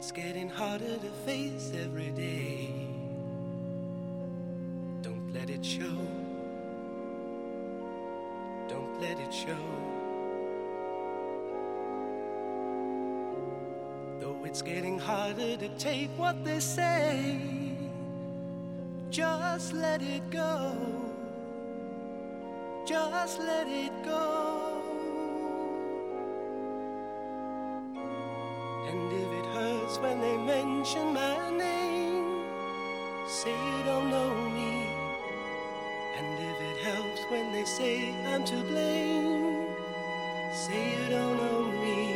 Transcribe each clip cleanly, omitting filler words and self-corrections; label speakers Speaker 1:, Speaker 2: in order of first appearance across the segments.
Speaker 1: It's getting harder to face every day. Don't let it show. Don't let it show. Though it's getting harder to take what they say, just let it go. Just let it go. And if it hurts when they mention my name, say you don't know me. And if it helps when they say I'm to blame, say you don't know me.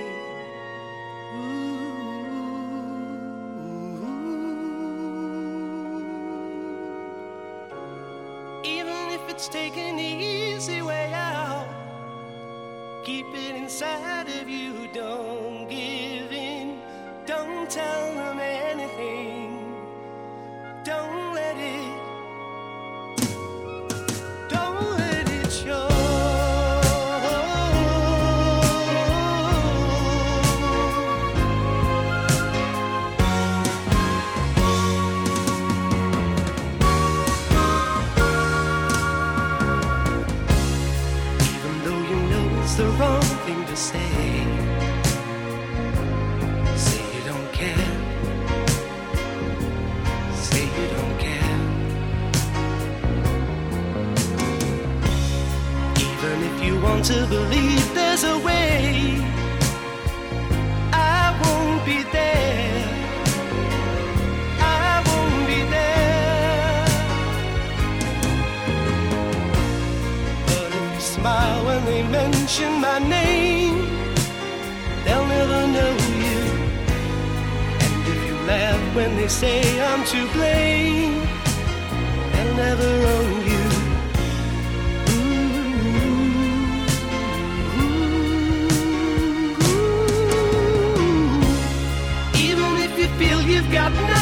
Speaker 1: Even if it's taking the easy way out, keep it inside of you, don't give in. Don't tell them anything. Don't let it show. Even though you know it's the wrong thing to say, want to believe there's a way, I won't be there. I won't be there. But if you smile when they mention my name, they'll never know you. And if you laugh when they say I'm to blame, they'll never own you. Feel you've got